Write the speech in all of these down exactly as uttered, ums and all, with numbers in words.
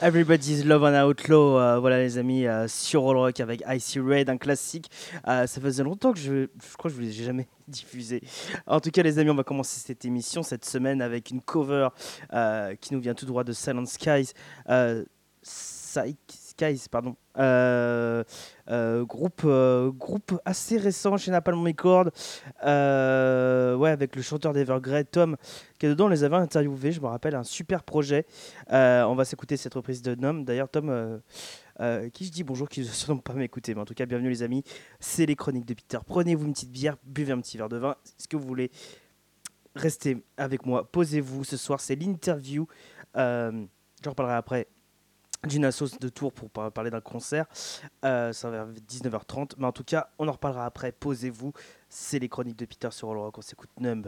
Everybody's Love on Outlaw, euh, voilà les amis, euh, sur All Rock avec Icy Raid, un classique. Euh, ça faisait longtemps que je, je crois que je vous l'ai jamais diffusé. En tout cas les amis, on va commencer cette émission cette semaine avec une cover euh, qui nous vient tout droit de Silent Skies. Euh, Psy- Skies, pardon. Euh, euh, groupe, euh, groupe assez récent chez Napalm Records, euh, ouais, avec le chanteur d'Evergrey, Tom, qui est dedans. On les avait interviewés, je me rappelle, un super projet. Euh, on va s'écouter cette reprise de Nom. D'ailleurs, Tom, euh, euh, qui je dis bonjour, qui ne veut sûrement pas m'écouter, mais en tout cas, bienvenue les amis. C'est les chroniques de Peter. Prenez-vous une petite bière, buvez un petit verre de vin, ce que vous voulez. Restez avec moi, posez-vous. Ce soir, c'est l'interview. Euh, J'en reparlerai après d'une assos de Tours pour par- parler d'un concert. Euh, ça va vers dix-neuf heures trente, mais en tout cas, on en reparlera après. Posez-vous. C'est les chroniques de Peter sur All Rock. On s'écoute Numb.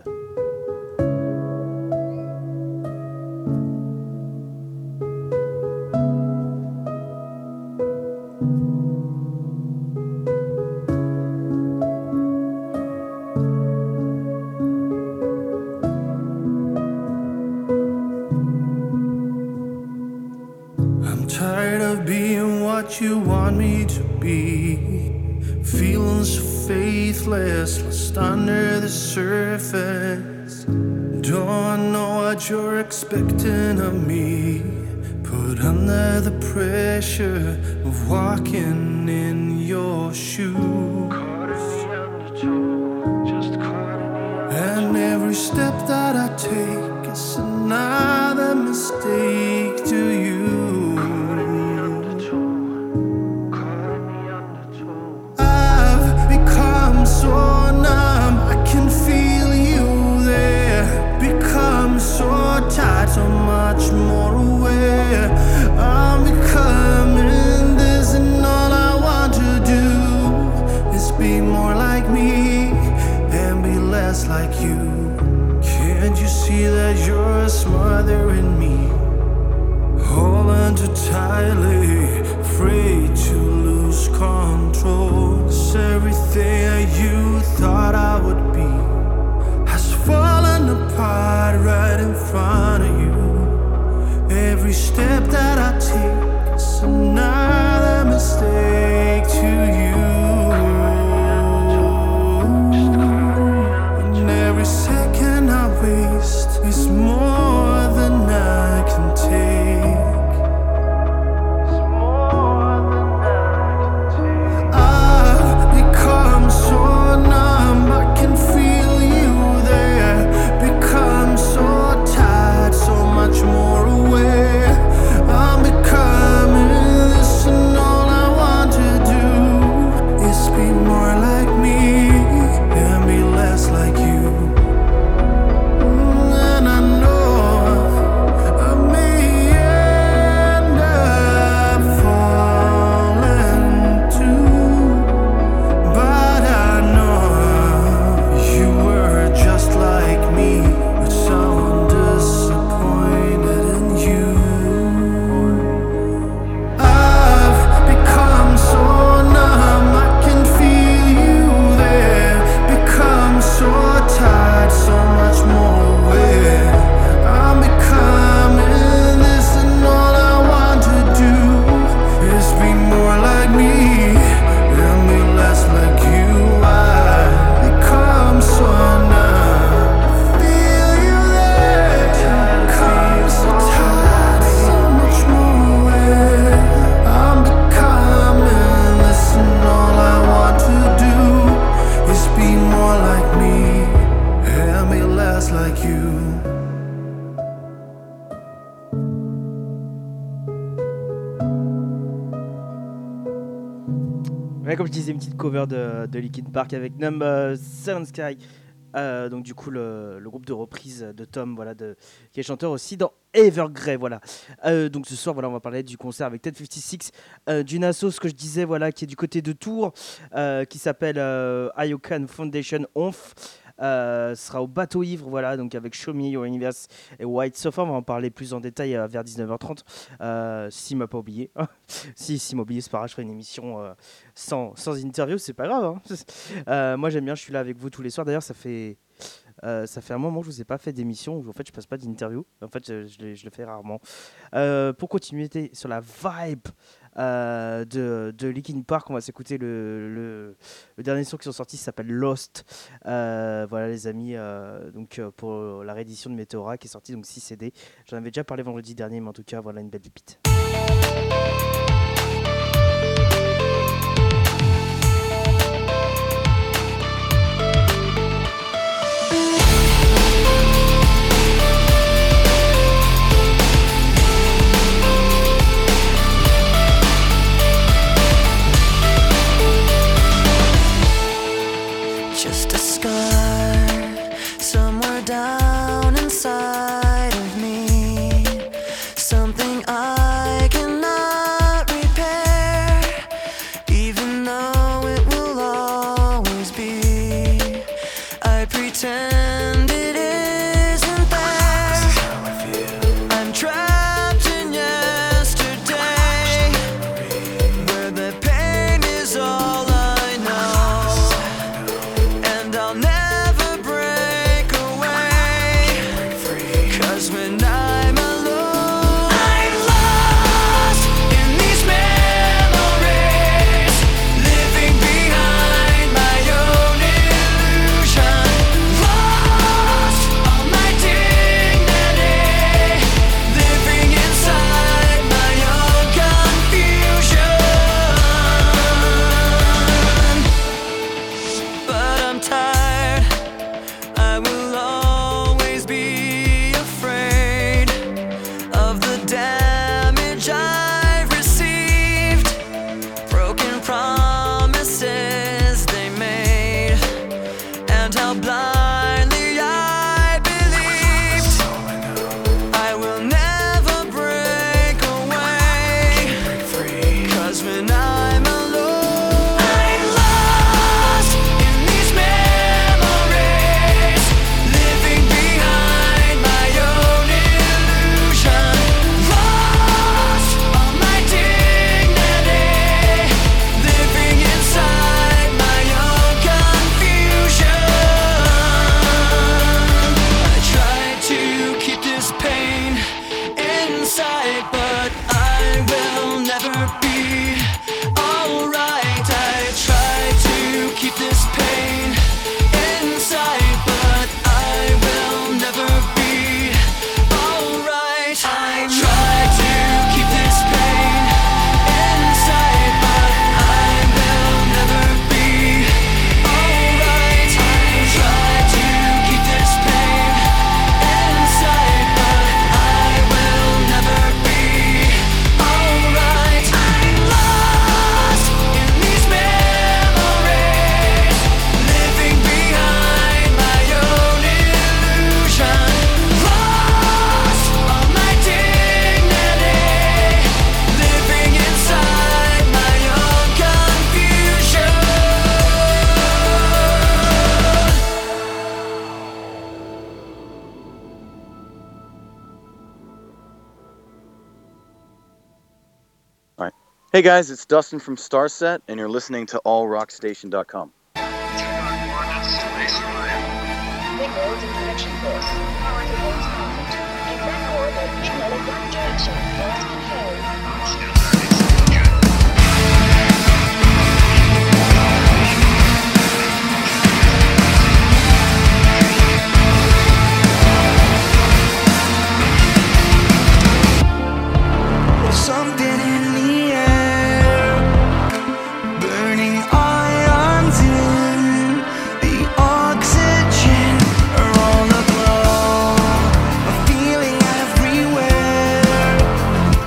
I'm tired of being what you want me to be, feeling so faithless, lost under the surface. Don't know what you're expecting of me, put under the pressure of walking in your shoes. And every step that I take is another mistake to you. I've become so numb, I can feel you there. Become so tired, so much more aware. I'm becoming this, and all I want to do is be more like me and be less like you. Can't you see that you're smothering me? Hold on too tightly, afraid to lose control. 'Cause everything that you thought I would be has fallen apart right in front of you. Every step that I take is another mistake to you. And every second I waste is more than I can take. I've become so numb, I can feel you there. Become so tired, so much more aware. I'm becoming this, and all I want to do is be more like me and be less like you. Mm, And I know I may end up falling too, but I know you were just like me, but someone disappointed in you. I've become so numb, I can feel you there. Become so tired, so much more aware. I'm becoming this, and all I want to do is be more like me and be less like you. I become so numb, feel you there. Become so tired, so much more aware. I'm becoming this, and all I want to do is be more like me and be less like you. Ouais, comme je disais, une petite cover de, de Linkin Park avec Numb, euh, Silent Sky. Euh, donc du coup le, le groupe de reprise de Tom, voilà, de, qui est chanteur aussi dans Evergrey, voilà. Euh, donc ce soir, voilà, on va parler du concert avec Ted cinquante-six, euh, d'une asso, ce que je disais, voilà, qui est du côté de Tours, euh, qui s'appelle euh, Iocan Foundation Onf. Euh, ce sera au Bateau Ivre, voilà, donc avec Show Me Your Universe et White Sofa. On va en parler plus en détail euh, vers dix-neuf heures trente, euh, s'il m'a pas oublié. si, s'il m'a oublié, c'est pas grave, je ferai une émission euh, sans, sans interview, c'est pas grave. Hein. Euh, moi j'aime bien, je suis là avec vous tous les soirs. D'ailleurs, ça fait Euh, ça fait un moment que je vous ai pas fait d'émission où en fait je passe pas d'interview. En fait, je, je le, je le fais rarement. Euh, pour continuer sur la vibe euh, de, de Linkin Park, on va s'écouter le, le, le dernier son qui sont sortis, qui s'appelle Lost. Euh, voilà les amis, euh, donc euh, pour la réédition de Meteora qui est sortie, donc six C D. J'en avais déjà parlé vendredi dernier, mais en tout cas voilà une belle pépite. Just a scar somewhere down inside of me, something I cannot repair, even though it will always be. I pretend it isn't there. I'm trapped in yesterday, where the pain is all I know. I'll never break away, 'cause when I'm alone, I'm lost in these memories, living behind my own illusion, lost all my dignity, living inside my own confusion. But I'm tired, I will always be afraid of the damage I've received, broken promises they made, and how blindly I believed. I will never break away, 'cause when I'm alone, I'm lost in these memories, living behind my own illusion, lost all my dignity, living inside my own confusion. I try to keep this pain inside, but I will never be alright. I try to keep this pain inside, but I will never be alright. I try to keep this pain inside, but I will never be alright. I try to keep this pain inside, but I will never be alright. I'm lost in these memories, living behind my own illusion, lost all my dignity, living inside my own confusion. All right. Hey guys, it's Dustin from Starset, and you're listening to all rock station dot com. Signals in connection course. Power to voice contact. Exact coordinate signal in one direction. Voice control. There's something in the air, burning ions in the oxygen are all aglow, a feeling everywhere.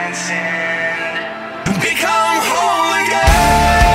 transcend, become whole again.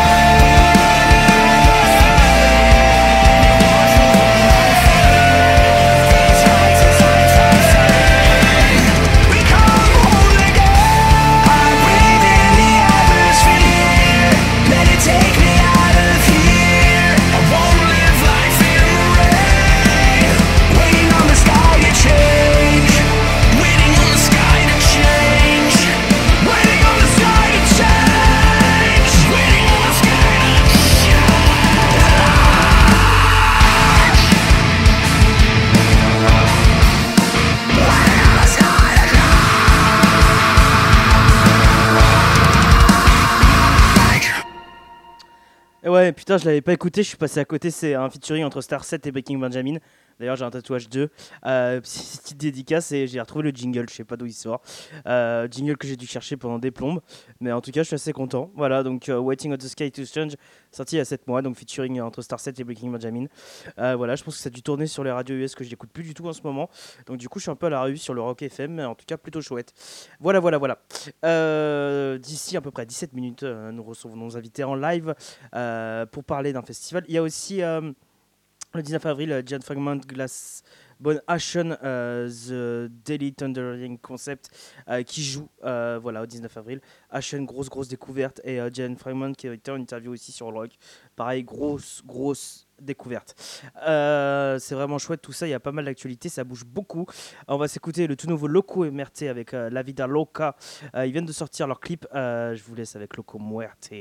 Ouais, putain, je l'avais pas écouté, je suis passé à côté. C'est un featuring entre Starset et Breaking Benjamin. D'ailleurs, j'ai un tatouage d'eux. Euh, petite dédicace et j'ai retrouvé le jingle, je sais pas d'où il sort. Euh, jingle que j'ai dû chercher pendant des plombes. Mais en tout cas, je suis assez content. Voilà, donc uh, Waiting on the Sky to Change, sorti il y a sept mois, donc featuring entre Starset et Breaking Benjamin. Euh, voilà, je pense que ça a dû tourner sur les radios U S que je n'écoute plus du tout en ce moment. Donc, du coup, je suis un peu à la rue sur le Rock F M, mais en tout cas, plutôt chouette. Voilà, voilà, voilà. Euh, d'ici à peu près dix-sept minutes, euh, nous recevons nos invités en live euh, pour parler d'un festival. Il y a aussi. Euh, Le dix-neuf avril, Giant Fragment, Glass Bone Ashen, euh, The Daily Thundering Concept euh, qui joue euh, voilà, au dix-neuf avril. Ashen, grosse, grosse découverte. Et euh, Giant Fragment qui a été en interview aussi sur le rock. Pareil, grosse, grosse découverte. Euh, c'est vraiment chouette tout ça. Il y a pas mal d'actualités. Ça bouge beaucoup. On va s'écouter le tout nouveau Loco M R T avec euh, La Vida Loca. Euh, ils viennent de sortir leur clip. Euh, je vous laisse avec Loco Muerte.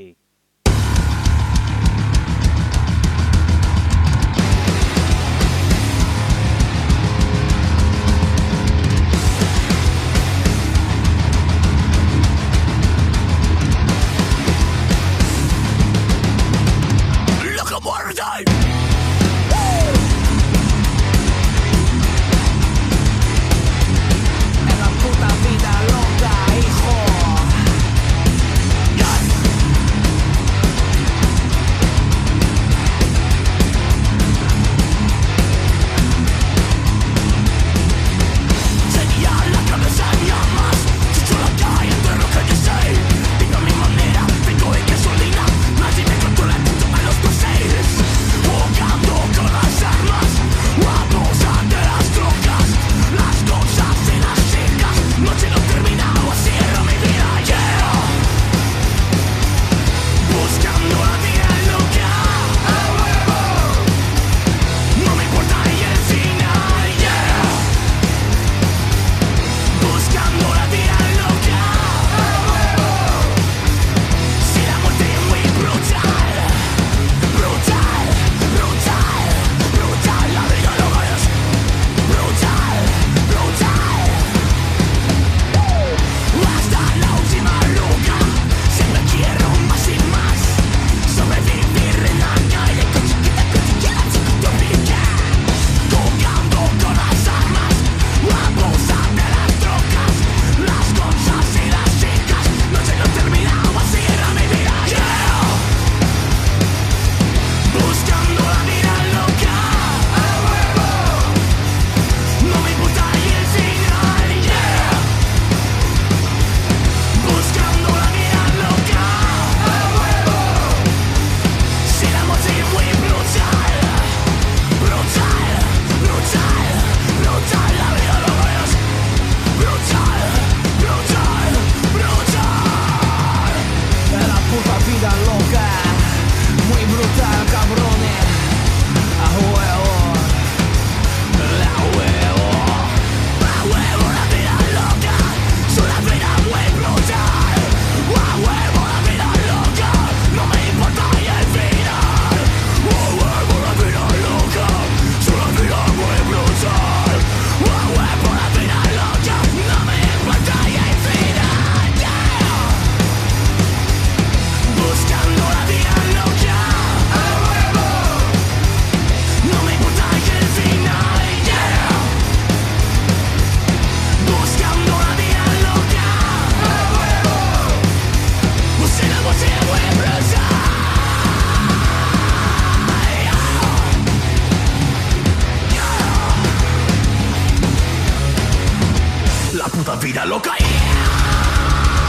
vida loca. Yeah.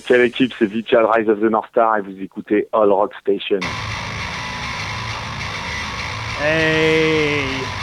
quelle équipe? C'est Vital Rise of the North Star et vous écoutez All Rock Station. Hey!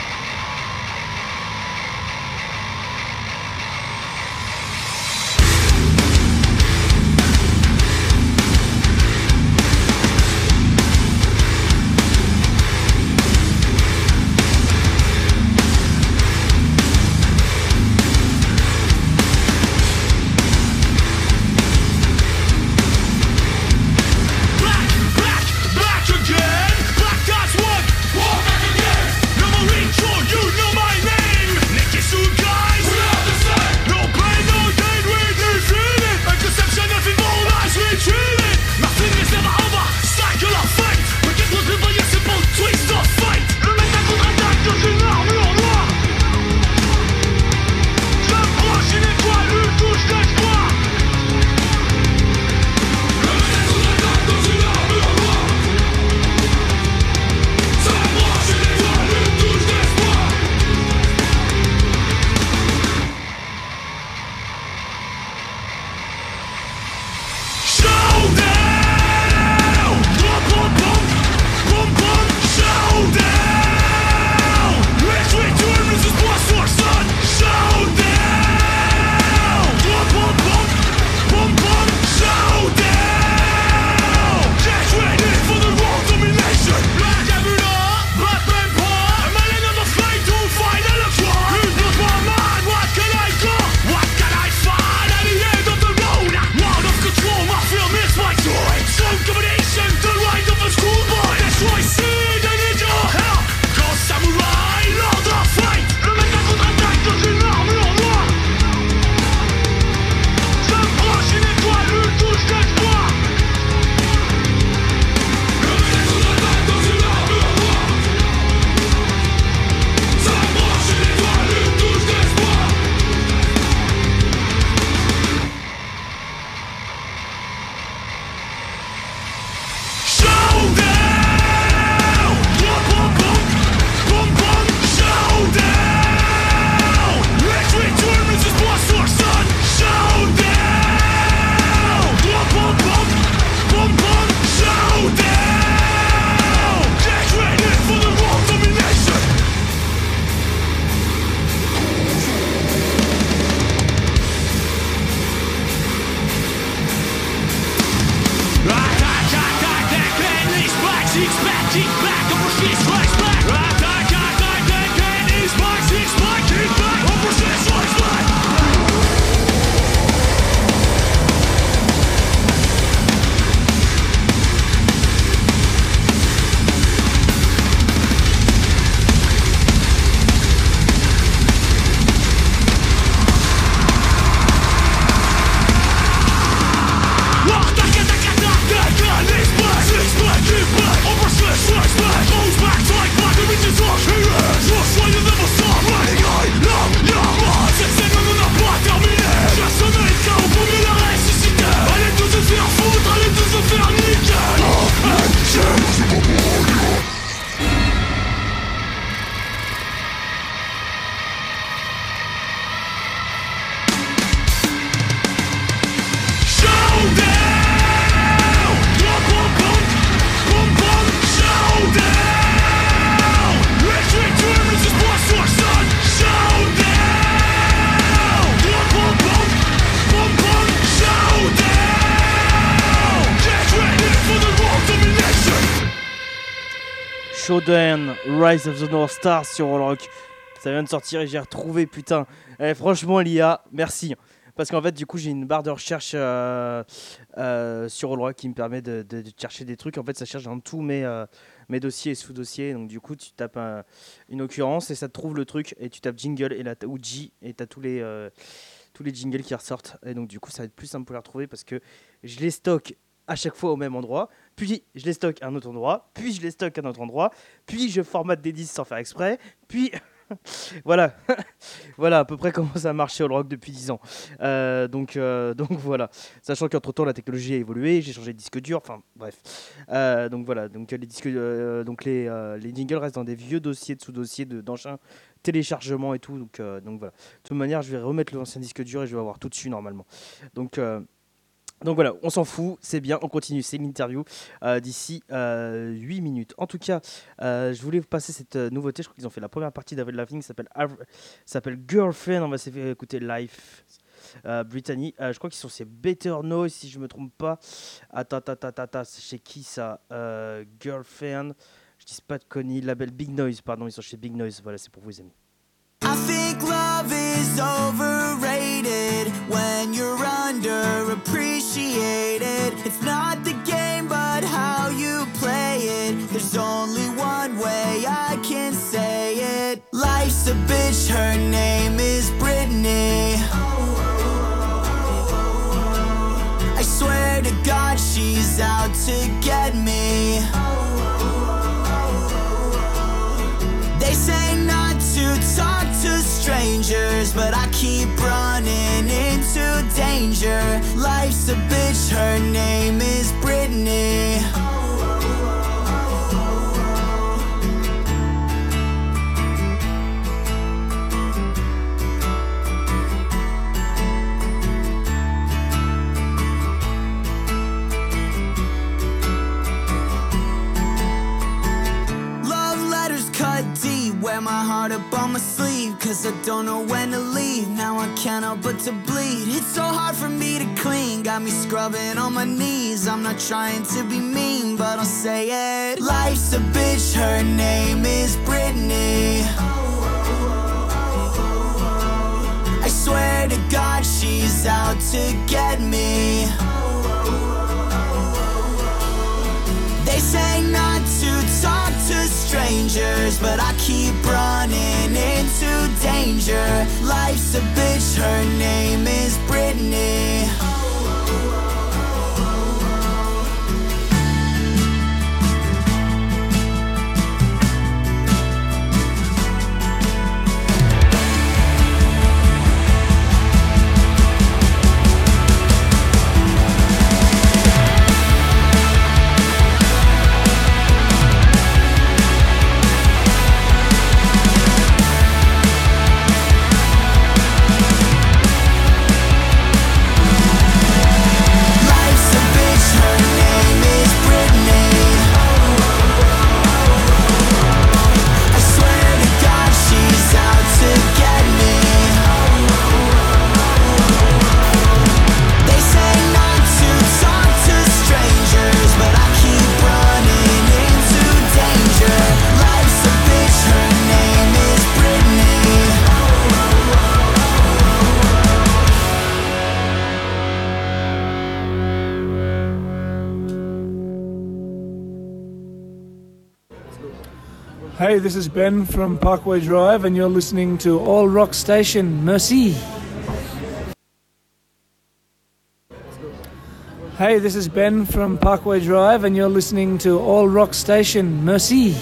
Showdown, Rise of the North Star sur All Rock. Ça vient de sortir et j'ai retrouvé, putain. Eh, franchement, l'I A, merci. Parce qu'en fait, du coup, j'ai une barre de recherche euh, euh, sur All Rock qui me permet de, de, de chercher des trucs. En fait, ça cherche dans tous mes, euh, mes dossiers et sous-dossiers. Donc, du coup, tu tapes un, une occurrence et ça te trouve le truc. Et tu tapes jingle et là, ou G et tu as tous les, euh, tous les jingles qui ressortent. Et donc, du coup, ça va être plus simple pour les retrouver parce que je les stocke à chaque fois au même endroit, puis je les stocke à un autre endroit, puis je les stocke à un autre endroit, puis je formate des disques sans faire exprès, puis voilà, voilà à peu près comment ça a marché All Rock depuis dix ans. Euh, donc, euh, donc voilà, sachant qu'entre temps la technologie a évolué, j'ai changé de disque dur, enfin bref. Euh, donc voilà, donc les disques, euh, donc les, euh, les jingles restent dans des vieux dossiers de sous-dossiers de, d'enchaîn téléchargement et tout, donc, euh, donc voilà. De toute manière, je vais remettre l'ancien disque dur et je vais avoir tout dessus normalement. Donc euh, Donc voilà, on s'en fout, c'est bien, on continue, c'est l'interview euh, d'ici euh, huit minutes. En tout cas, euh, je voulais vous passer cette euh, nouveauté, je crois qu'ils ont fait la première partie d'Avril Lavigne, qui s'appelle, Av- s'appelle Girlfriend, on va s'écouter Life euh, Brittany. Euh, je crois qu'ils sont chez Better Noise, si je me trompe pas. Attends, attends, attends, attends, c'est chez qui ça euh, Girlfriend, je dis pas de conneries, label Big Noise, pardon, ils sont chez Big Noise, voilà, c'est pour vous les amis. I think love is overrated when you're underappreciated. It's not the game, but how you play it. There's only one way I can say it. Life's a bitch, her name is Brittany. I swear to God, she's out to get me. They say not to talk to strangers, but I keep running into danger. Life's a bitch, her name is Brittany. Wear my heart up on my sleeve, cause I don't know when to leave. Now I can't help but to bleed. It's so hard for me to clean, got me scrubbing on my knees. I'm not trying to be mean, but I'll say it. Life's a bitch, her name is Brittany. I swear to God, she's out to get me. They say not to talk to strangers, but I keep running into danger. Life's a bitch, her name is Brittany. Hey, this is Ben from Parkway Drive, and you're listening to All Rock Station. Merci. Hey, this is Ben from Parkway Drive, and you're listening to All Rock Station. Merci.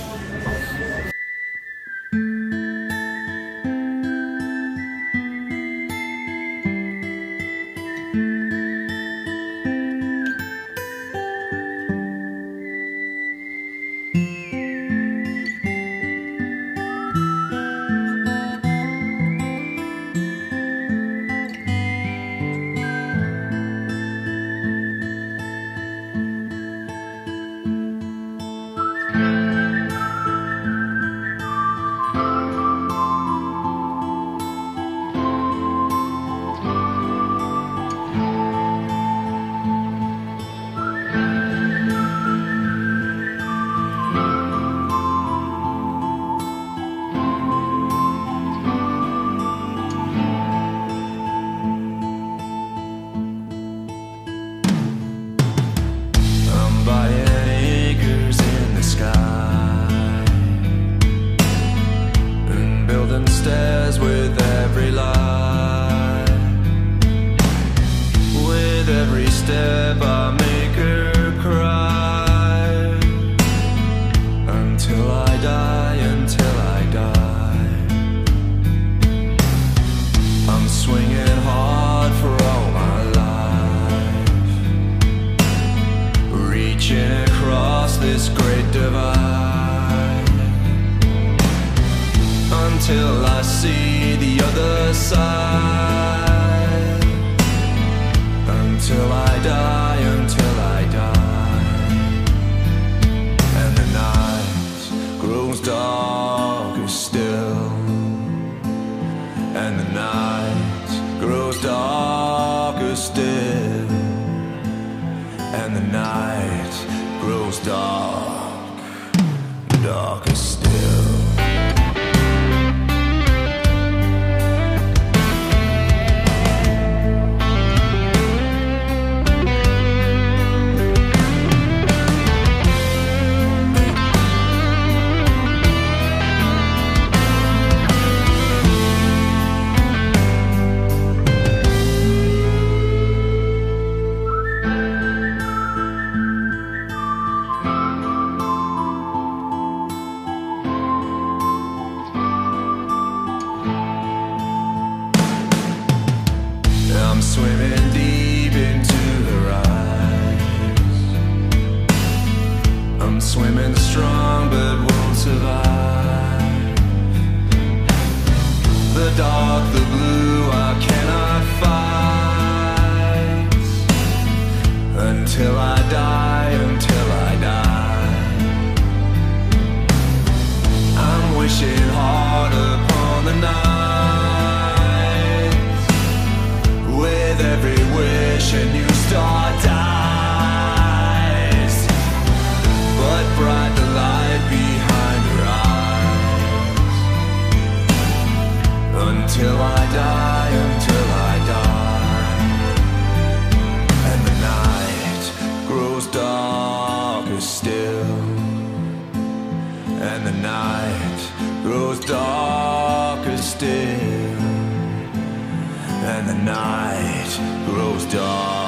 Until I see the other side, until I die. and the night grows dark, darker still. Swimming deep into her eyes. I'm swimming strong but won't survive. The dark, the blue, I cannot fight. Until I die, until I die. I'm wishing hard upon the night. With every wish a new star dies, but bright the light behind her eyes. Until I die, until I die. And the night grows darker still. And the night grows darker still. And the night grows dark.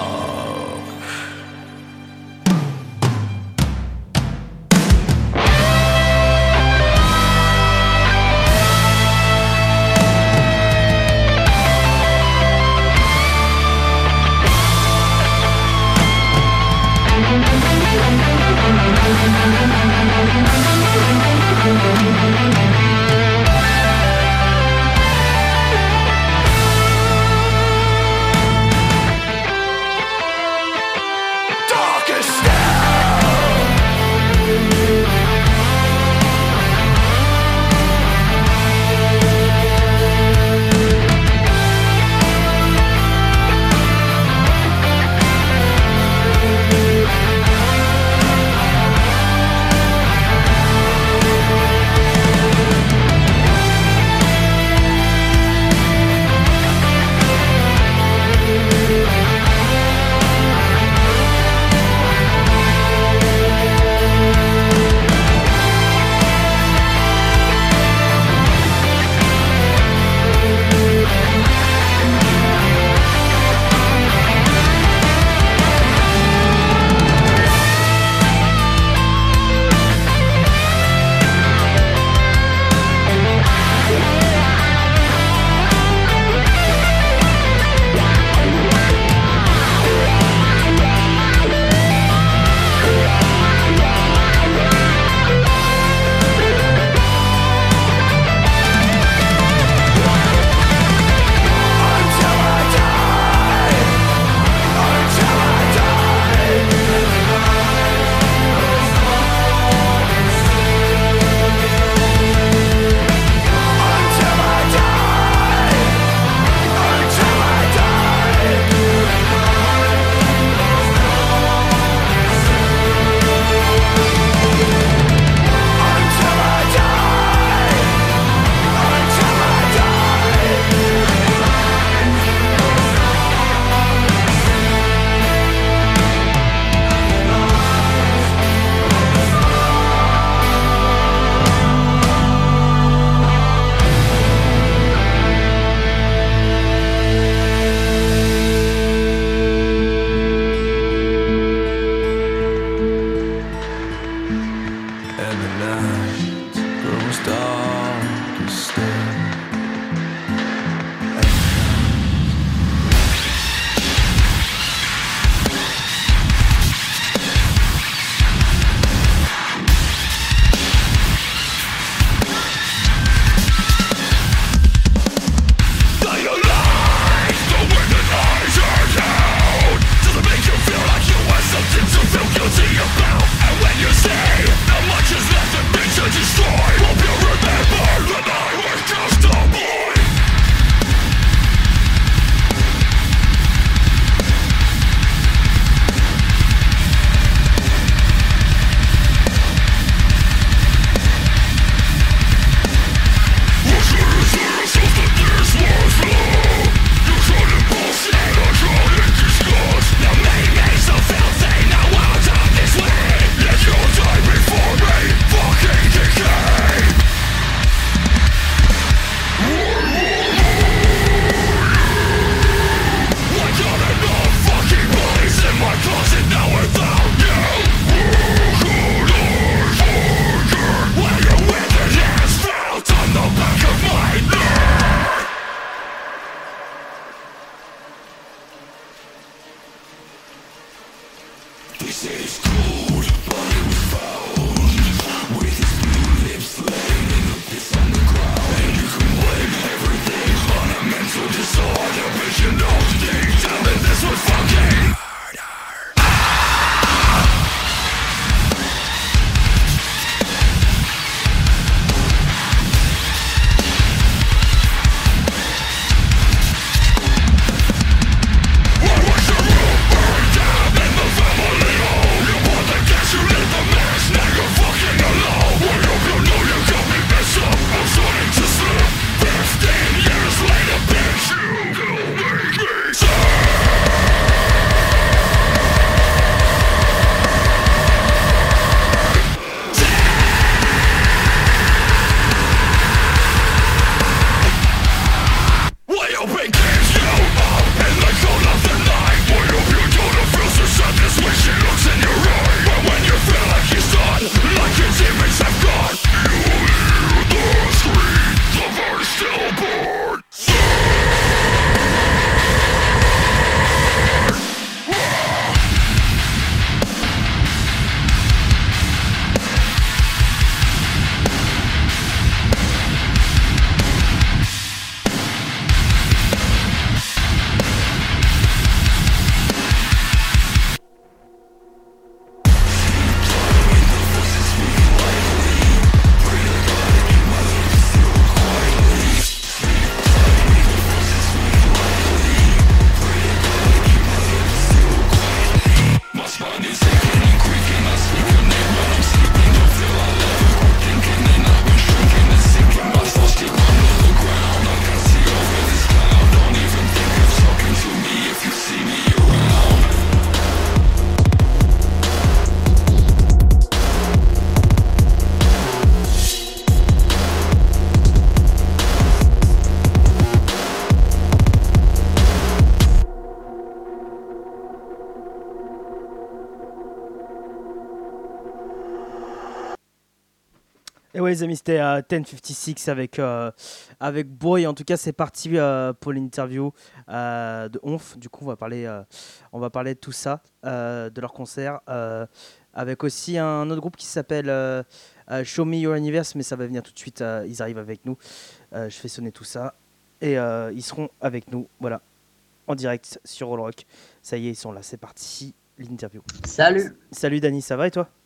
Et ouais, les amis, c'était euh, dix cinquante-six avec, euh, avec Boy. En tout cas, c'est parti euh, pour l'interview euh, de Onf. Du coup, on va parler, euh, on va parler de tout ça, euh, de leur concert, euh, avec aussi un autre groupe qui s'appelle euh, euh, Show Me Your Universe, mais ça va venir tout de suite. Euh, ils arrivent avec nous. Euh, je fais sonner tout ça. Et euh, ils seront avec nous, voilà, en direct sur All Rock. Ça y est, ils sont là, c'est parti, l'interview. Salut. Salut Dani, ça va et toi?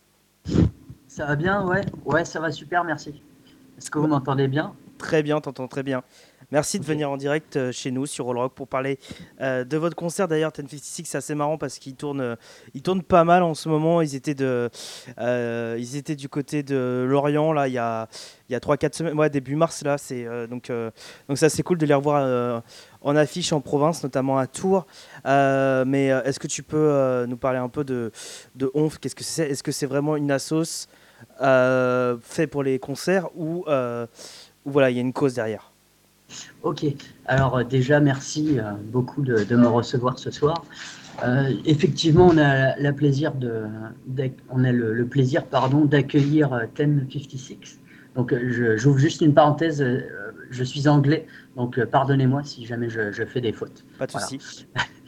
Ça va bien, ouais. Ouais, ça va super, merci. Est-ce que vous m'entendez bien? Très bien, t'entends très bien. Merci de Ok. venir en direct euh, chez nous sur All Rock pour parler euh, de votre concert. D'ailleurs, dix cinquante-six, c'est assez marrant parce qu'ils tournent, euh, ils tournent pas mal en ce moment. Ils étaient, de, euh, ils étaient du côté de Lorient là, il y a, il y a trois quatre semaines, ouais, début mars. Là, c'est, euh, donc, euh, donc ça, c'est cool de les revoir euh, en affiche en province, notamment à Tours. Euh, mais euh, est-ce que tu peux euh, nous parler un peu de, de Onf? Qu'est-ce que c'est? Est-ce que c'est vraiment une assos euh, fait pour les concerts ou, euh, ou voilà, il y a une cause derrière? Ok. Alors euh, déjà, merci euh, beaucoup de, de me recevoir ce soir. Euh, effectivement, on a la plaisir de, d'ac- on a le, le plaisir, pardon, d'accueillir euh, dix cinquante-six. Donc, euh, je- j'ouvre juste une parenthèse. euh, je suis anglais, donc euh, pardonnez-moi si jamais je, je fais des fautes. Pas de Voilà. souci.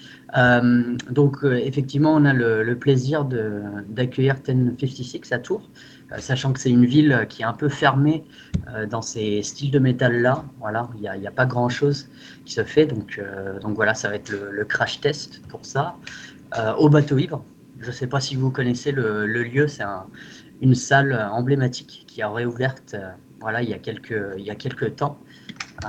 Euh, donc, euh, effectivement, on a le, le plaisir de, d'accueillir dix cinquante-six à Tours, euh, sachant que c'est une ville euh, qui est un peu fermée euh, dans ces styles de métal-là. Voilà, il n'y a, il y a pas grand-chose qui se fait. Donc, euh, donc voilà, ça va être le, le crash test pour ça. Euh, au Bateau Ivre, je ne sais pas si vous connaissez le, le lieu, c'est un- une salle emblématique qui a réouverte euh, voilà, il y a quelques, il y a quelques temps. Euh,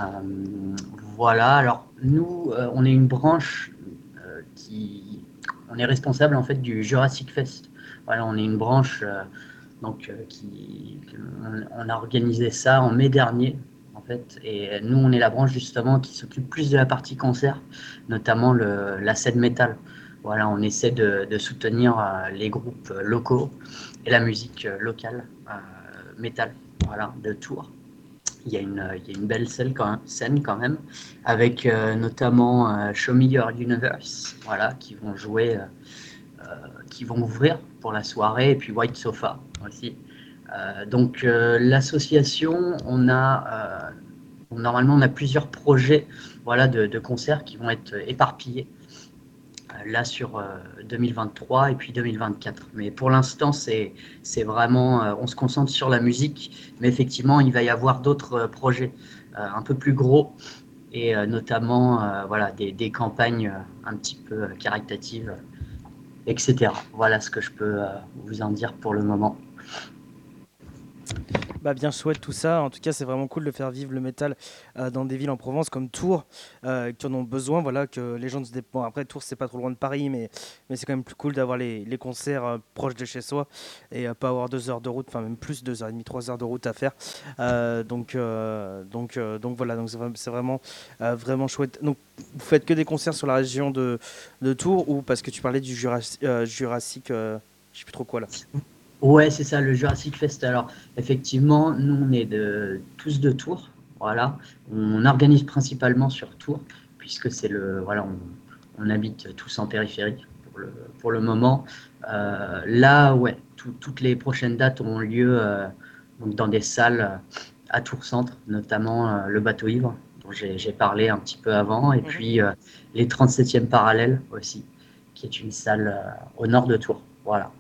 voilà, alors nous, euh, on est une branche euh, qui, on est responsable en fait du Jurassic Fest. Voilà, on est une branche euh, donc euh, qui, on, on a organisé ça en mai dernier en fait, et nous on est la branche justement qui s'occupe plus de la partie concert, notamment le, la scène métal. Voilà, on essaie de, de soutenir euh, les groupes euh, locaux et la musique euh, locale euh, métal, voilà, de Tours. Il y a une, il y a une belle scène quand même, scène quand même avec euh, notamment euh, Show Me Your Universe, voilà, qui vont jouer, euh, euh, qui vont ouvrir pour la soirée, et puis White Sofa aussi. Euh, donc euh, l'association, on a euh, normalement on a plusieurs projets, voilà, de, de concerts qui vont être éparpillés. là sur euh, deux mille vingt-trois et puis deux mille vingt-quatre. Mais pour l'instant, c'est, c'est vraiment, euh, on se concentre sur la musique, mais effectivement, il va y avoir d'autres euh, projets euh, un peu plus gros et euh, notamment euh, voilà, des, des campagnes euh, un petit peu euh, caritatives, et cetera. Voilà ce que je peux euh, vous en dire pour le moment. Bah, bien chouette tout ça. En tout cas, c'est vraiment cool de faire vivre le métal euh, dans des villes en Provence comme Tours, euh, qui en ont besoin. Voilà, que les gens se dé- Bon, après, Tours, c'est pas trop loin de Paris, mais, mais c'est quand même plus cool d'avoir les, les concerts euh, proches de chez soi et euh, pas avoir deux heures de route, enfin même plus deux heures et demie, trois heures de route à faire. Euh, donc, euh, donc, euh, donc voilà, donc c'est vra- c'est vraiment, euh, vraiment chouette. Donc, vous faites que des concerts sur la région de, de Tours ou parce que tu parlais du Juras- euh, Jurassique, euh, je sais plus trop quoi là. Ouais, c'est ça, le Jurassic Fest. Alors, effectivement, nous, on est de, tous de Tours. Voilà. On organise principalement sur Tours, puisque c'est le. Voilà, on, on habite tous en périphérie pour le, pour le moment. Euh, là, ouais, tout- toutes les prochaines dates auront lieu euh, donc dans des salles euh, à Tours Centre, notamment euh, le Bateau Ivre, dont j'ai j'ai parlé un petit peu avant, et Mhm. puis euh, les trente-septième parallèles aussi, qui est une salle euh, au nord de Tours. Voilà.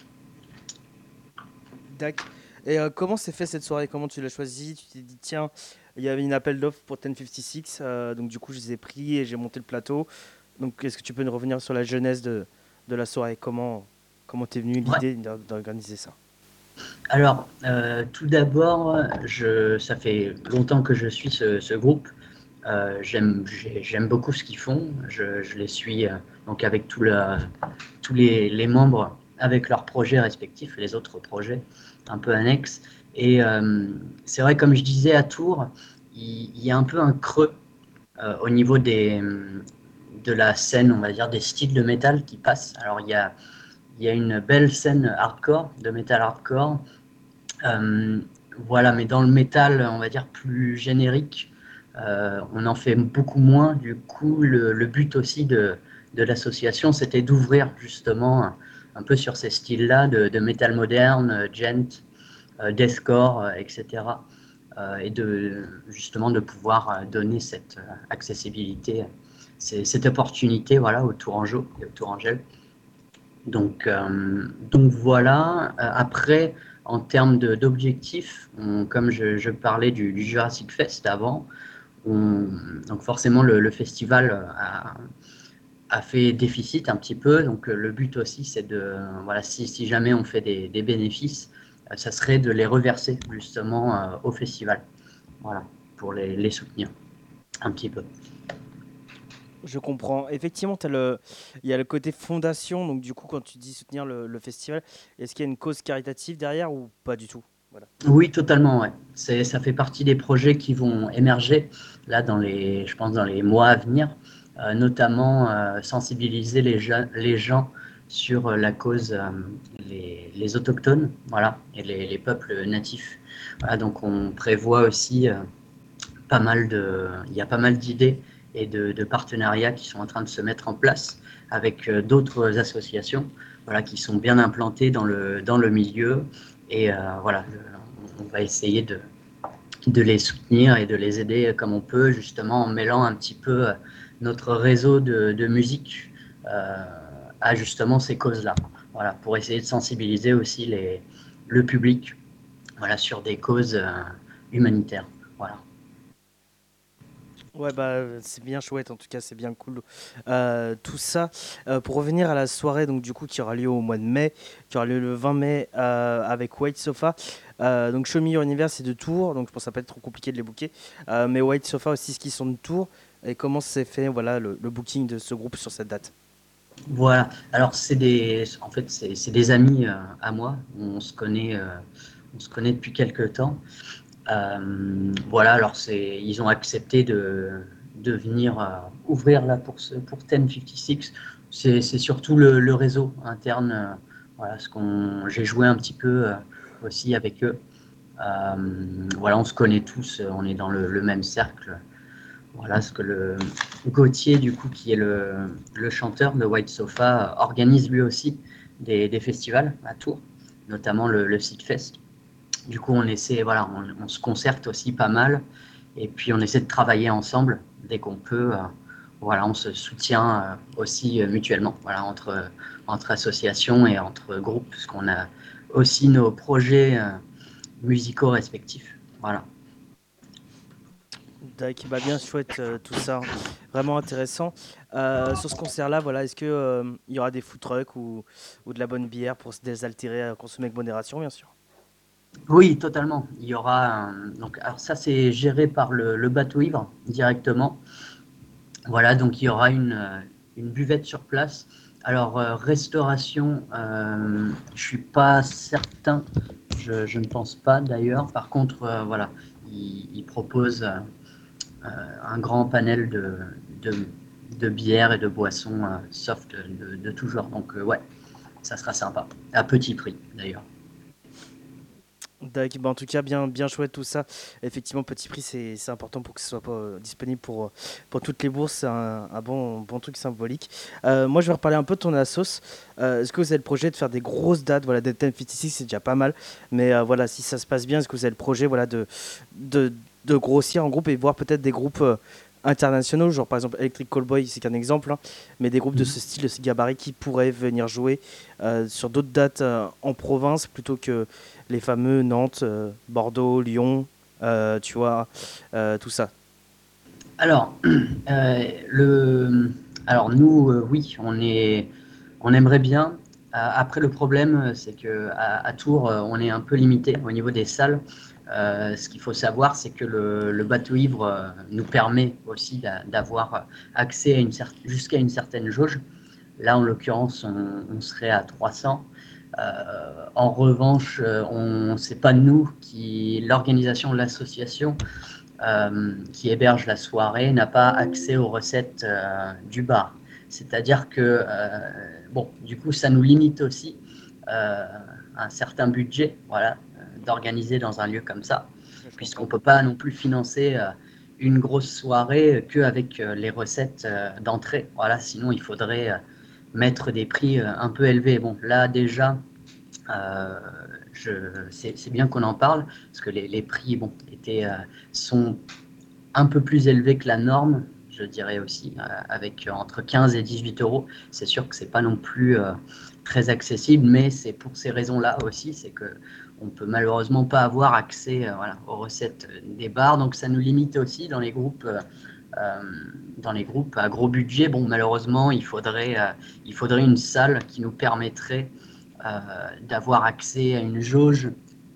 Dac. Et euh, comment s'est fait cette soirée? Comment tu l'as choisie? Tu t'es dit, tiens, il y avait une appel d'offres pour dix cinquante-six, euh, donc du coup, je les ai pris et j'ai monté le plateau. Donc, est-ce que tu peux nous revenir sur la genèse de, de la soirée? Comment comment t'es venue Ouais. l'idée d'or- d'organiser ça? Alors, euh, tout d'abord, je, ça fait longtemps que je suis ce, ce groupe. Euh, j'aime, j'ai- j'aime beaucoup ce qu'ils font. Je, je les suis euh, donc avec tout la- tous les, les membres, avec leurs projets respectifs, les autres projets un peu annexes. Et euh, c'est vrai, comme je disais à Tours, il, il y a un peu un creux euh, au niveau des, de la scène, on va dire, des styles de métal qui passent. Alors, il y a, il y a une belle scène hardcore, de métal hardcore. Euh, voilà, mais dans le métal, on va dire plus générique, euh, on en fait beaucoup moins. Du coup, le, le but aussi de, de l'association, c'était d'ouvrir justement un, un peu sur ces styles-là de, de métal moderne, euh, gent, euh, deathcore, euh, et cetera. Euh, et de justement de pouvoir euh, donner cette euh, accessibilité, c'est- cette opportunité, voilà, au Tourangeau et au Tourangelle. Donc, euh, donc voilà. Euh, après, en termes de- d'objectifs, on- comme je, je parlais du, du Jurassic Fest avant, on- donc forcément le, le festival a, a fait déficit un petit peu. Donc euh, le but aussi, c'est de, voilà, si, si jamais on fait des, des bénéfices, euh, ça serait de les reverser justement euh, au festival, voilà, pour les, les soutenir un petit peu. Je comprends. Effectivement, t'as le... il y a le côté fondation. Donc, du coup, quand tu dis soutenir le, le festival, est-ce qu'il y a une cause caritative derrière ou pas du tout? Voilà. Oui, totalement, ouais. C'est, ça fait partie des projets qui vont émerger là dans les, je pense dans les mois à venir, euh, notamment euh, sensibiliser les, gens- les gens sur euh, la cause euh, les, les autochtones, voilà, et les, les peuples natifs. Voilà, donc on prévoit aussi euh, pas mal de, il y a pas mal d'idées et de, de partenariats qui sont en train de se mettre en place avec euh, d'autres associations, voilà, qui sont bien implantées dans le, dans le milieu. Et euh, voilà, on va essayer de, de les soutenir et de les aider comme on peut, justement en mêlant un petit peu notre réseau de, de musique euh, à justement ces causes-là. Voilà, pour essayer de sensibiliser aussi les, le public, voilà, sur des causes euh, humanitaires. Voilà. Ouais, bah, euh, c'est bien chouette, en tout cas, c'est bien cool. Euh, tout ça, euh, pour revenir à la soirée, donc du coup, qui aura lieu au mois de mai, qui aura lieu le vingt mai euh, avec White Sofa. Euh, donc, Show Me Your Universe, c'est de Tours, donc je pense que ça peut être trop compliqué de les booker. Euh, mais White Sofa aussi, ce qui sont de Tours. Et comment s'est fait, voilà, le, le booking de ce groupe sur cette date? Voilà. Alors c'est des, en fait c'est, c'est des amis euh, à moi. On se connaît, euh, on se connaît depuis quelques temps. Euh, voilà. Alors c'est, ils ont accepté de, de venir euh, ouvrir là pour ce, pour dix cinquante-six. C'est, c'est surtout le, le réseau interne. Euh, voilà, ce qu'on, j'ai joué un petit peu euh, aussi avec eux. Euh, voilà, on se connaît tous. On est dans le, le même cercle. Voilà ce que le Gauthier, du coup, qui est le, le chanteur de White Sofa, organise lui aussi des, des festivals à Tours, notamment le, le Seedfest. Du coup, on essaie, voilà, on, on se concerte aussi pas mal, et puis on essaie de travailler ensemble dès qu'on peut, euh, voilà, on se soutient euh, aussi euh, mutuellement, voilà, entre, entre associations et entre groupes, parce qu'on a aussi nos projets euh, musicaux respectifs. Voilà. Tac, bah bien chouette euh, tout ça, vraiment intéressant. Euh, sur ce concert-là, voilà, est-ce que euh, il y aura des food trucks ou, ou de la bonne bière pour se désaltérer à consommer avec modération, bien sûr. Oui, totalement. Il y aura un- donc, alors ça c'est géré par le, le bateau ivre directement. Voilà, donc il y aura une, euh, une buvette sur place. Alors, euh, restauration, euh, je suis pas certain, je, je ne pense pas d'ailleurs. Par contre, euh, voilà, il, il propose euh, un grand panel de, de, de bières et de boissons euh, soft de, de tout genre. Donc, euh, ouais, ça sera sympa. À petit prix d'ailleurs. Tac, bah en tout cas, bien, bien chouette tout ça. Effectivement, petit prix, c'est c'est important pour que ce soit pas euh, disponible pour, euh, pour toutes les bourses. C'est un, un bon, bon truc symbolique. Euh, moi, je vais reparler un peu de ton assos. Euh, est-ce que vous avez le projet de faire des grosses dates? Voilà, des dix cinquante-six, c'est déjà pas mal. Mais euh, voilà, si ça se passe bien, est-ce que vous avez le projet voilà, de, de, de grossir en groupe et voir peut-être des groupes euh, internationaux, genre par exemple Electric Callboy, c'est qu'un exemple, hein, mais des groupes de ce style, de ce gabarit, qui pourraient venir jouer euh, sur d'autres dates euh, en province plutôt que les fameux Nantes, euh, Bordeaux, Lyon, euh, tu vois, euh, tout ça. Alors, euh, le, alors nous, euh, oui, on est, on aimerait bien. Euh, après, le problème, euh, c'est que à, à Tours, euh, on est un peu limité au niveau des salles. Euh, ce qu'il faut savoir, c'est que le, le bateau ivre euh, nous permet aussi d'a- d'avoir accès à une cer- jusqu'à une certaine jauge. Là, en l'occurrence, on, on serait à trois cents. Euh, en revanche, euh, on, c'est pas nous qui, l'organisation de l'association euh, qui héberge la soirée n'a pas accès aux recettes euh, du bar. C'est-à-dire que, euh, bon, du coup, ça nous limite aussi euh, un certain budget, voilà, euh, d'organiser dans un lieu comme ça, Je puisqu'on comprends. ne peut pas non plus financer euh, une grosse soirée qu'avec euh, les recettes euh, d'entrée. Voilà, sinon, il faudrait euh, mettre des prix euh, un peu élevés. Bon, là, déjà, euh, je, c'est, c'est bien qu'on en parle, parce que les, les prix bon, étaient, euh, sont un peu plus élevés que la norme, je dirais aussi, euh, avec euh, entre quinze et dix-huit euros. C'est sûr que c'est pas non plus euh, très accessible, mais c'est pour ces raisons-là aussi, c'est que on peut malheureusement pas avoir accès euh, voilà, aux recettes des bars, donc ça nous limite aussi dans les groupes. Euh, euh, dans les groupes à gros budget, bon, malheureusement, il faudrait, euh, il faudrait une salle qui nous permettrait euh, d'avoir accès à une jauge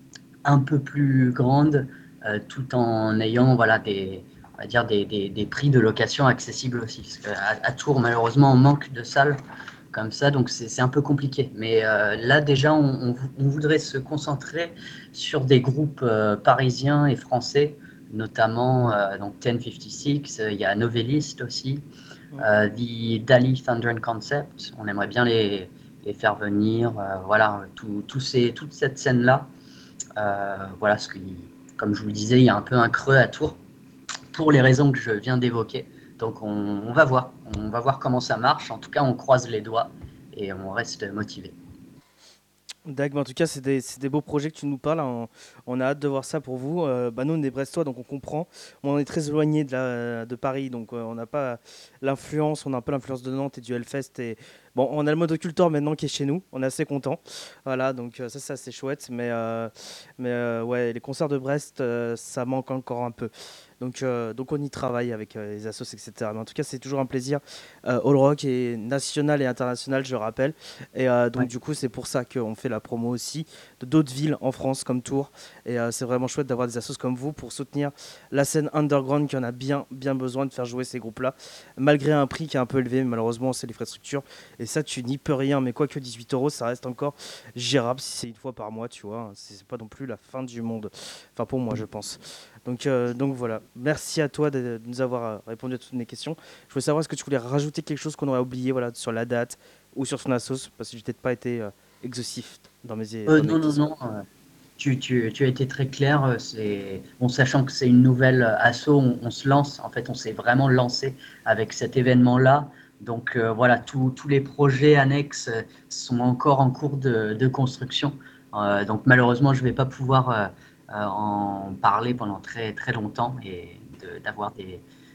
un peu plus grande, euh, tout en ayant voilà, des, on va dire des, des, des prix de location accessibles aussi. Parce qu'à à Tours, malheureusement, on manque de salles comme ça, donc c'est c'est un peu compliqué. Mais euh, là, déjà, on, on, on voudrait se concentrer sur des groupes euh, parisiens et français, notamment euh, donc dix cinquante-six, euh, il y a Novelist aussi, Mm. euh, The Dali Thunder and Concept. On aimerait bien les, les faire venir, euh, voilà, tout, tout ces, toute cette scène-là. Euh, voilà, ce qui, comme je vous le disais, il y a un peu un creux à Tours pour les raisons que je viens d'évoquer. Donc on, on va voir, on va voir comment ça marche. En tout cas, on croise les doigts et on reste motivé. D'accord, mais en tout cas, c'est des, c'est des beaux projets que tu nous parles. On, on a hâte de voir ça pour vous. Euh, bah, nous, on est Brestois, donc on comprend. On est très éloigné de, la- de Paris, donc euh, on n'a pas l'influence. On a un peu l'influence de Nantes et du Hellfest. Et... Bon, on a le motocultor maintenant qui est chez nous. On est assez content. Voilà, donc euh, ça, c'est assez chouette. Mais, euh, mais euh, ouais, les concerts de Brest, euh, ça manque encore un peu. Donc, euh, donc on y travaille avec euh, les assos, et cetera. Mais en tout cas, c'est toujours un plaisir. Euh, All Rock est national et international, je rappelle. Et euh, donc, Ouais. du coup, c'est pour ça qu'on fait la promo aussi de d'autres villes en France comme Tours. Et euh, c'est vraiment chouette d'avoir des assos comme vous pour soutenir la scène underground qui en a bien, bien besoin de faire jouer ces groupes-là, malgré un prix qui est un peu élevé. Mais malheureusement, c'est l'infrastructure. Et ça, tu n'y peux rien. Mais quoi que dix-huit euros, ça reste encore gérable si c'est une fois par mois, tu vois. C'est c'est pas non plus la fin du monde. Enfin, pour moi, je pense. Donc, euh, donc voilà. Merci à toi de, de nous avoir euh, répondu à toutes mes questions. Je voulais savoir, est-ce que tu voulais rajouter quelque chose qu'on aurait oublié voilà, sur la date ou sur son assos, parce que j'ai peut-être pas été euh, exhaustif dans mes, Euh, dans mes non, non, questions. non. euh, tu, tu, tu as été très clair. euh, C'est, bon, sachant que c'est une nouvelle euh, asso, on, on se lance. En fait, on s'est vraiment lancé avec cet événement-là. Donc euh, voilà, tous tous les projets annexes euh, sont encore en cours de, de construction. Euh, donc malheureusement, je ne vais pas pouvoir euh, euh, en parler pendant très, très longtemps et de- d'avoir des,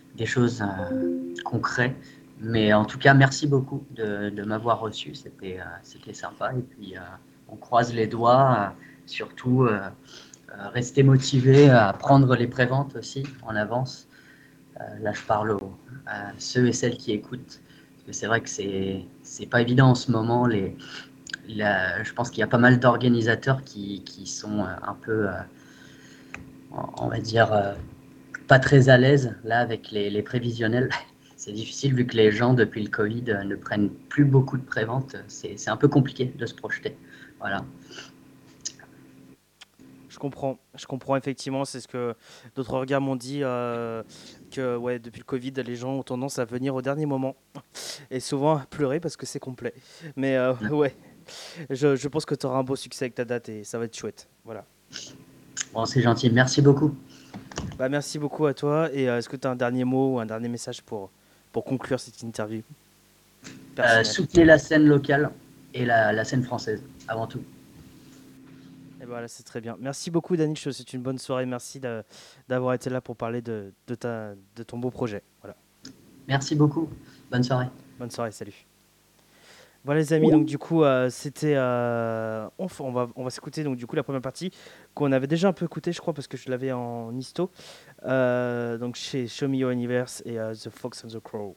des choses euh, concrètes. Mais en tout cas, merci beaucoup de, de m'avoir reçu. C'était, euh, c'était sympa. Et puis, euh, on croise les doigts. Euh, surtout, euh, euh, rester motivé à prendre les préventes aussi en avance. Euh, là, je parle aux, à ceux et celles qui écoutent. Parce que c'est vrai que c'est, c'est pas évident en ce moment. Les, la, je pense qu'il y a pas mal d'organisateurs qui, qui sont un peu, euh, on va dire, euh, pas très à l'aise là avec les, les prévisionnels. C'est difficile vu que les gens, depuis le Covid, ne prennent plus beaucoup de préventes. C'est, c'est un peu compliqué de se projeter. Voilà. Je comprends, je comprends effectivement, c'est ce que d'autres regards m'ont dit, euh, que ouais, depuis le Covid, les gens ont tendance à venir au dernier moment et souvent à pleurer parce que c'est complet. Mais euh, ouais, je, je pense que tu auras un beau succès avec ta date et ça va être chouette. Voilà. Bon, c'est gentil, merci beaucoup. Bah, merci beaucoup à toi et euh, est-ce que tu as un dernier mot ou un dernier message pour, pour conclure cette interview? euh, Soutenez la scène locale et la, la scène française, avant tout. Et voilà, c'est très bien. Merci beaucoup, Daniel. Je te souhaite une bonne soirée. Merci de, d'avoir été là pour parler de, de, ta, de ton beau projet. Voilà. Merci beaucoup. Bonne soirée. Bonne soirée. Salut. Voilà, les amis. Donc, du coup, euh, c'était. Euh, on, on, va, on va s'écouter donc, du coup, la première partie qu'on avait déjà un peu écoutée, je crois, parce que je l'avais en histo. Euh, donc, chez Show Me Your Universe et uh, The Fox and the Crow.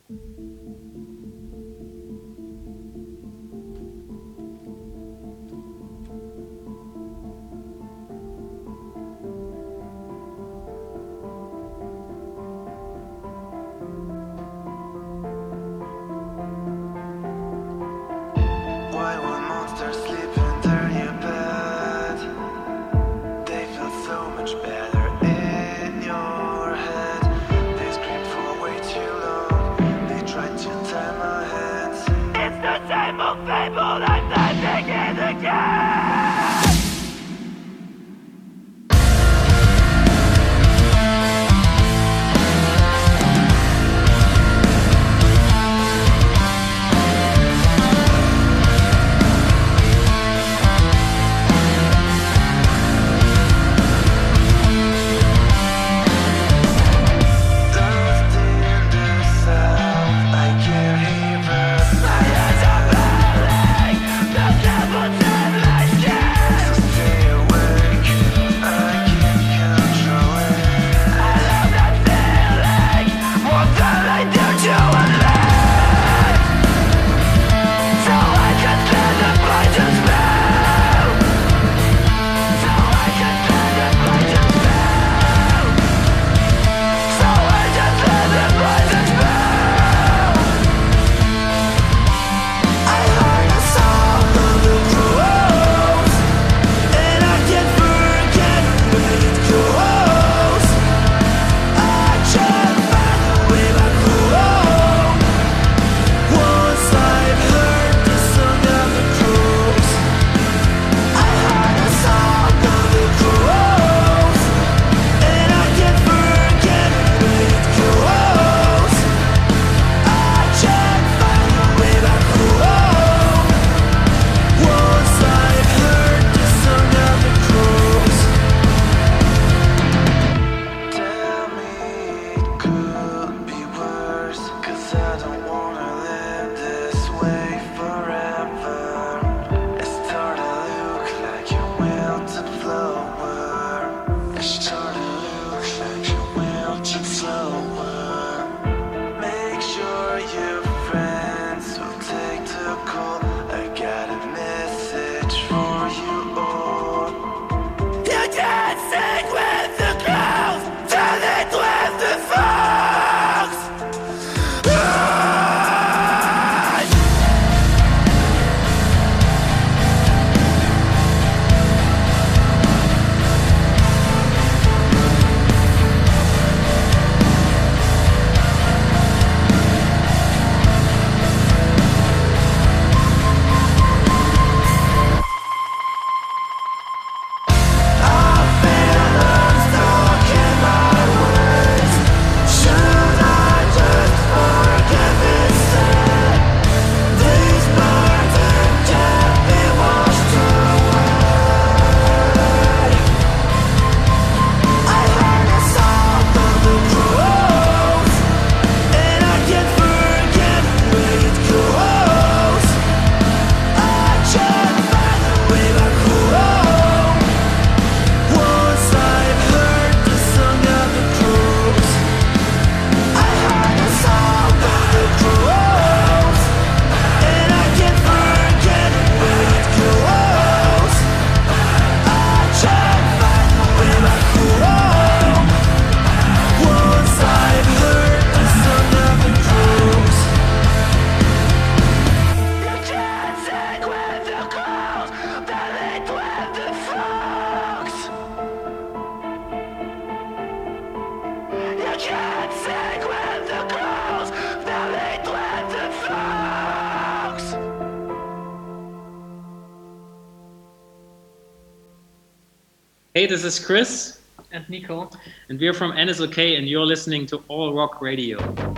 Hey, this is Chris and Nico, and we're from N S O K, and you're listening to All Rock Radio.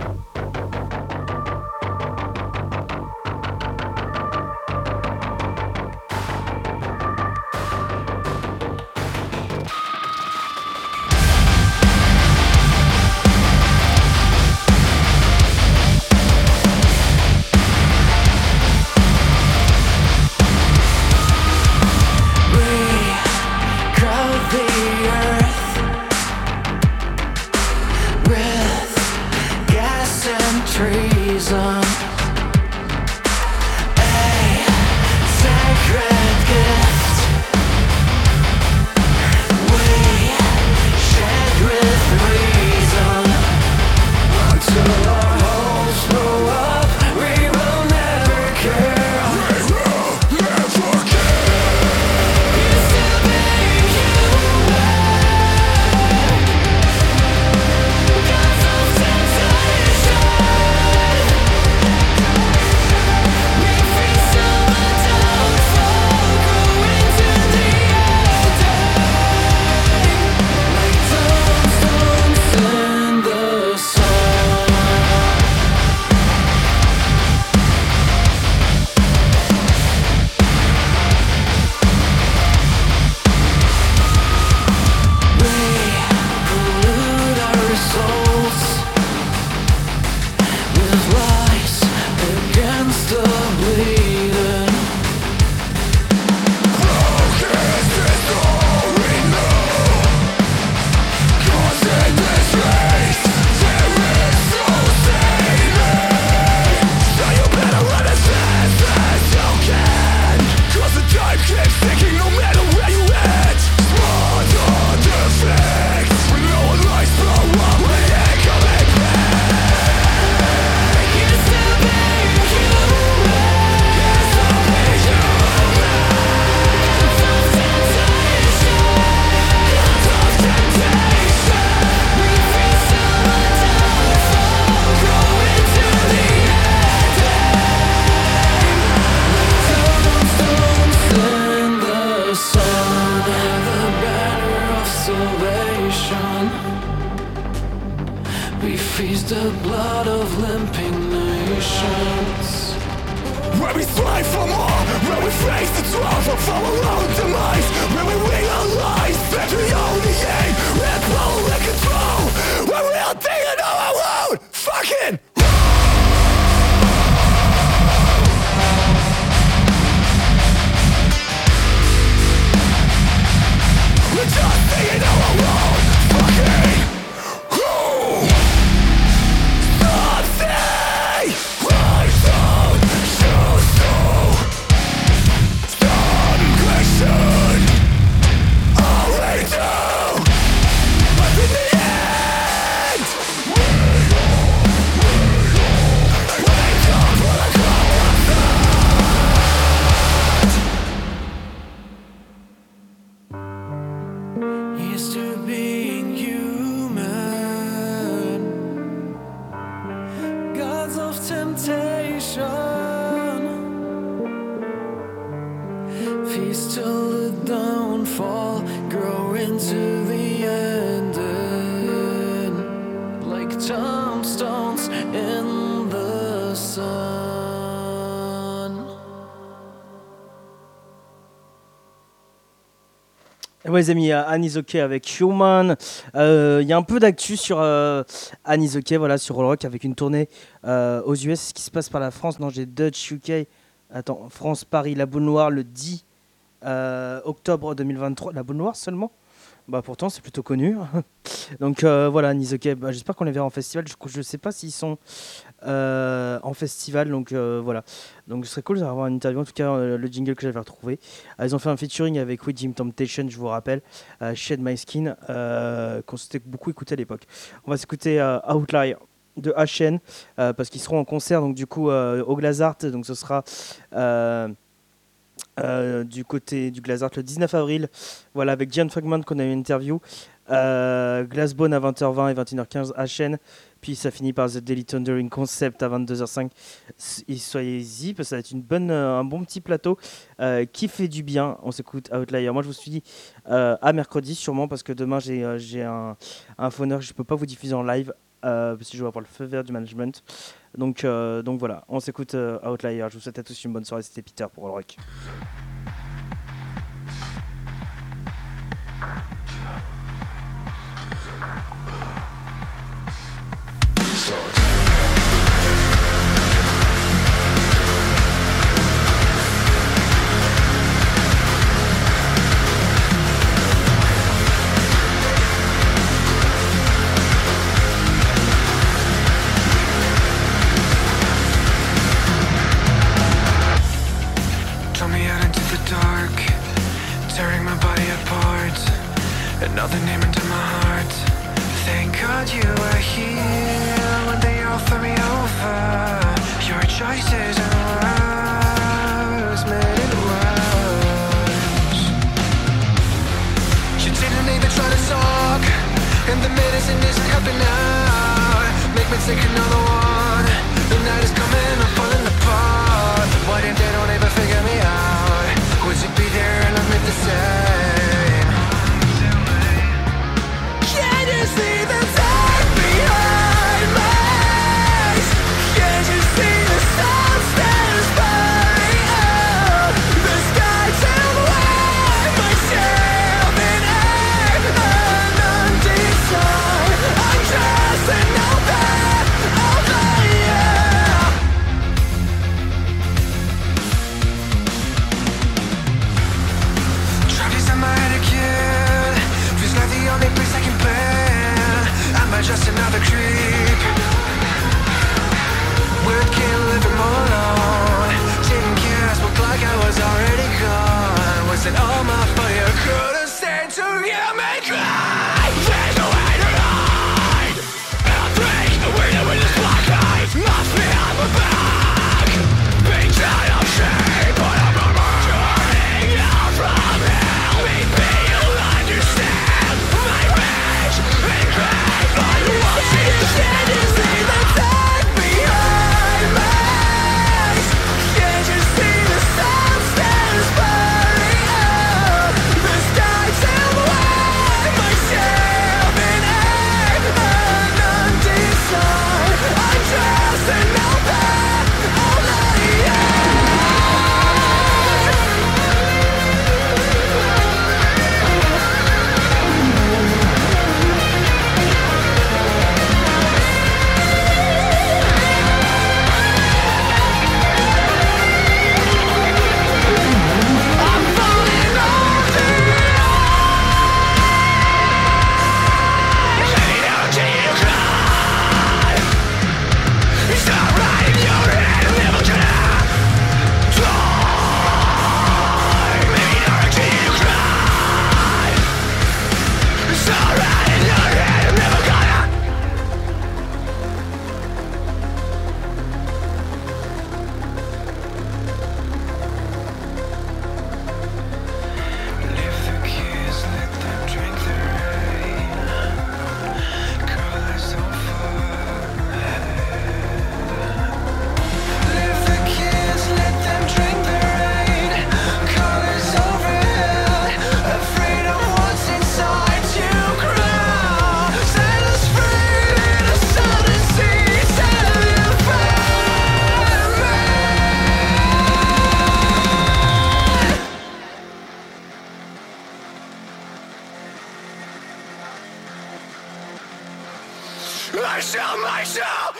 Ouais, les amis, Annie Zoké avec Human. Il euh, y a un peu d'actu sur euh, Annie Zoké, voilà, sur All Rock avec une tournée euh, aux U S. Ce qui se passe par la France. Non, j'ai Dutch, U K. Attends, France, Paris, La Boule Noire le dix euh, octobre deux mille vingt-trois. La Boule Noire seulement? Bah pourtant c'est plutôt connu. Donc euh, voilà, Annie Zoké, bah, j'espère qu'on les verra en festival. Je ne sais pas s'ils sont euh, en festival, donc euh, voilà. Donc ce serait cool d'avoir une interview. En tout cas, euh, le jingle que j'avais retrouvé. Euh, ils ont fait un featuring avec We Jim Temptation, je vous rappelle, euh, Shed My Skin, euh, qu'on s'était beaucoup écouté à l'époque. On va s'écouter euh, Outlier de H N euh, parce qu'ils seront en concert donc du coup euh, au Glazart. Donc ce sera euh, Euh, du côté du Glazart le dix-neuf avril, voilà, avec Gian Fragment qu'on a eu une interview Euh, Glassbone à vingt heures vingt et vingt et une heures quinze à chaîne. Puis ça finit par The Daily Thundering Concept à vingt-deux heures cinq. Et soyez-y, parce que ça va être une bonne, euh, un bon petit plateau euh, qui fait du bien. On s'écoute Outlier. Moi, je vous suis dit euh, à mercredi, sûrement, parce que demain, j'ai, euh, j'ai un, un phoneur que je ne peux pas vous diffuser en live, euh, parce que je vais avoir le feu vert du management. Donc, euh, donc voilà, on s'écoute euh, Outlier. Je vous souhaite à tous une bonne soirée. C'était Peter pour All Rock. Another name into my heart. Thank God you were here when they all threw me over. Your choices and words made it worse. You didn't even try to talk, and the medicine isn't helping out. Make me take another one. The night is coming, I'm falling apart. What if they don't ever figure me out? Would you be there and love me the same? See the dark behind my eyes. Can't you see the substance burning out? The sky turned away myself and I'm an undecided. I'm just an open, open, yeah. Trapped in my head again. Feels like the only place I can play. Am I just another creep? Word can't live in more alone. Didn't care, I spoke like I was already gone. Was it all my fault? You couldn't stand to hear me cry. There's no way to hide. I'll break the window with this black eyes. Must be on my back. Being tired of shame, but I'm not turning out from hell. Maybe you'll understand my rage and cry. Can't you see the dark behind my eyes? Can't you see the substance burning out? The sky turned away myself and I'm an undecided. I'm just an open, open, yeah. I sell myself